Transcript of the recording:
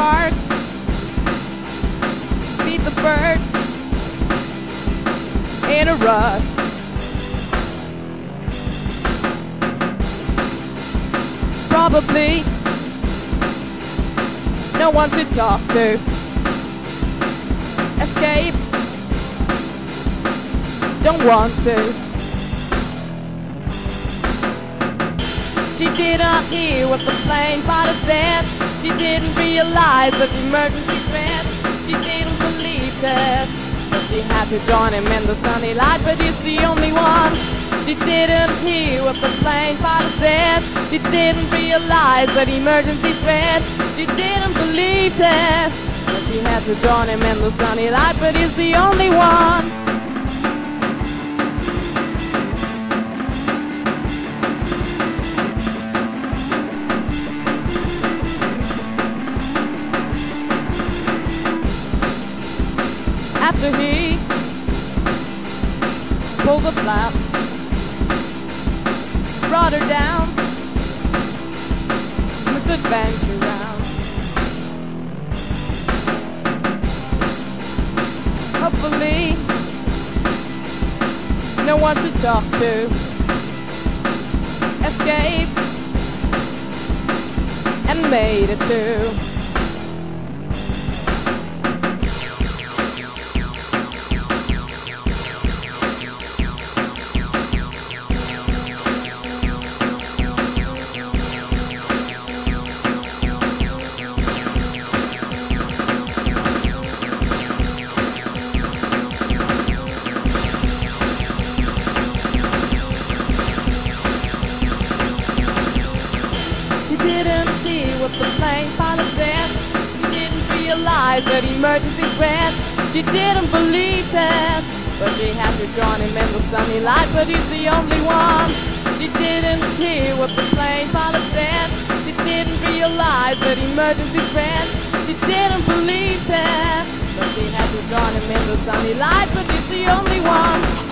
park, feed the birds in a rush. Probably no one to talk to. Escape, don't want to. She didn't hear what the plane pilot said. She didn't realize that the emergency threat. She didn't believe that, but she had to join him in the sunny light. But he's the only one. She didn't hear what the plane pilot said. She didn't realize that emergency threat. She didn't believe that, but she had to join him in the sunny light. But he's the only one. After he pulled the flaps, brought her down, Miss Adventure round. Hopefully, no one to talk to. Escape and made it too. Didn't see what the plane pilot said. She didn't realize that emergency threat. She didn't believe that, but she had to join him in the sunny light. But he's the only one. She didn't hear what the plane pilot said. She didn't realize that emergency threat. She didn't believe that, but she had to join him in the sunny light. But he's the only one.